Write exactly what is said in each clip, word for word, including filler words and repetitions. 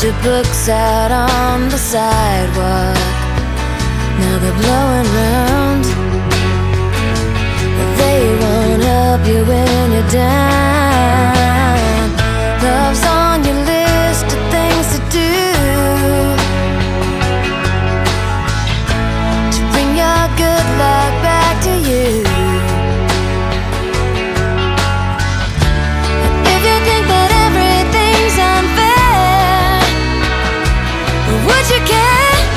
two books out on the sidewalk. Now they're blowing round. They won't help you when you're down. Love's on your list of things to do, to bring your good luck back to you. If you think that everything's unfair, would you care?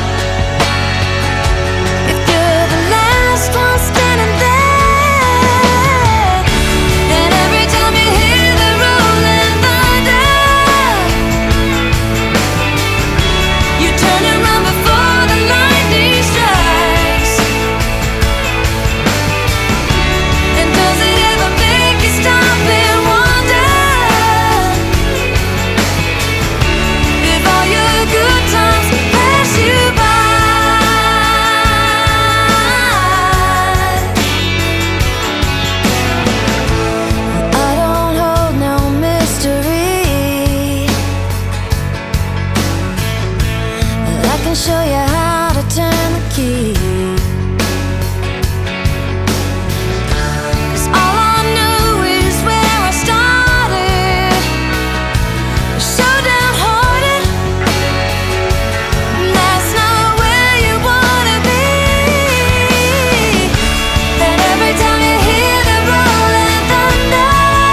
Show you how to turn the key. 'Cause all I know is where I started, so downhearted. That's not where you wanna be. And every time you hear the rolling thunder,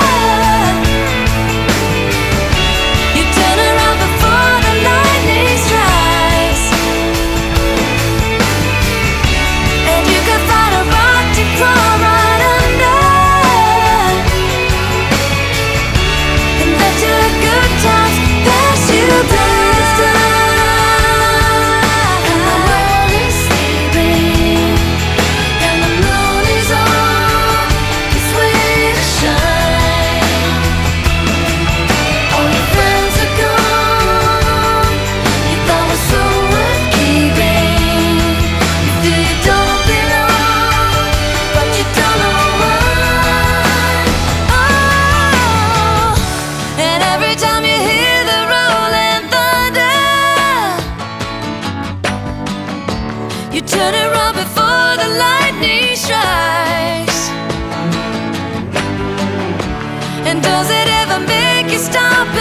you turn around before the lightning strikes. You turn around before the lightning strikes. And does it ever make you stop